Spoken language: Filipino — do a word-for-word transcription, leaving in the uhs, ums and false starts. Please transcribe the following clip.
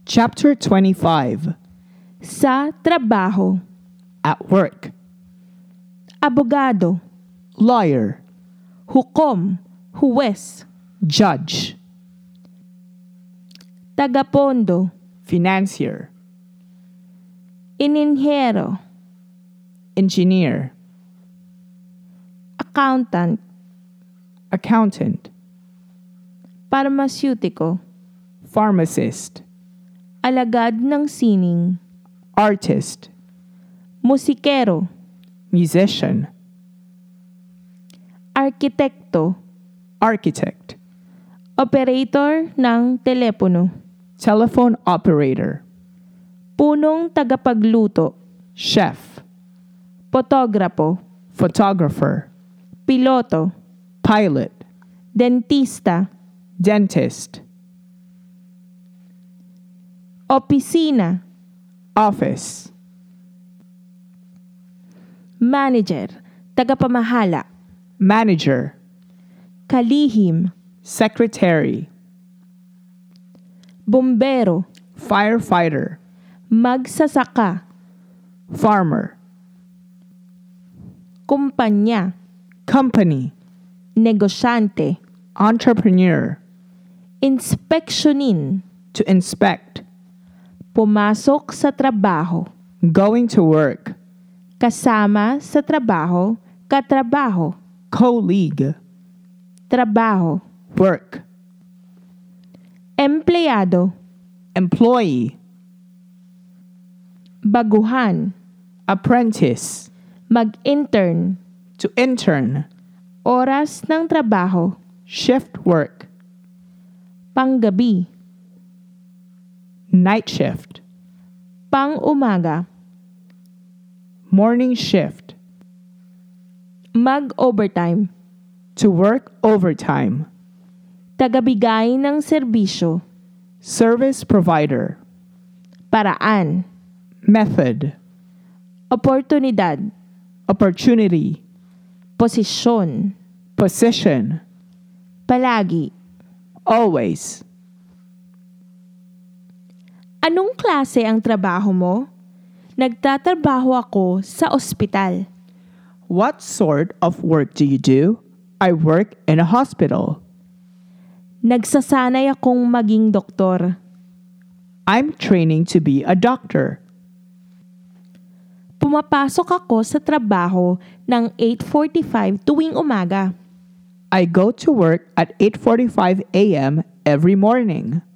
Chapter twenty-five. Sa trabaho. At work. Abogado. Lawyer. Hukom. Huwes. Judge. Tagapondo. Financier. Ininhyero. Engineer. Accountant. Accountant. Parmasyutiko. Pharmacist. Alagad ng sining. Artist. Musikero. Musician. Arkitekto. Architect. Operator ng telepono. Telephone operator. Punong tagapagluto. Chef. Potograpo. Photographer. Piloto. Pilot. Dentista. Dentist. Opisina. Office. Manager. Tagapamahala. Manager. Kalihim. Secretary. Bombero. Firefighter. Magsasaka. Farmer. Kumpanya. Company. Negosyante. Entrepreneur. Inspeksyonin. To inspect. Pumasok sa trabaho. Going to work. Kasama sa trabaho. Katrabaho. Colleague. Trabaho. Work. Empleyado. Employee. Baguhan. Apprentice. Mag-intern. To intern. Oras ng trabaho. Shift work. Panggabi. Night shift. Pang-umaga. Morning shift. Mag-overtime. To work overtime. Tagabigay ng serbisyo. Service provider. Paraan. Method. Oportunidad. Opportunity. Posisyon. Position. Palagi. Always. Anong klase ang trabaho mo? Nagtatrabaho ako sa ospital. What sort of work do you do? I work in a hospital. Nagsasanay akong maging doktor. I'm training to be a doctor. Pumapasok ako sa trabaho ng eight forty-five tuwing umaga. I go to work at eight forty-five a.m. every morning.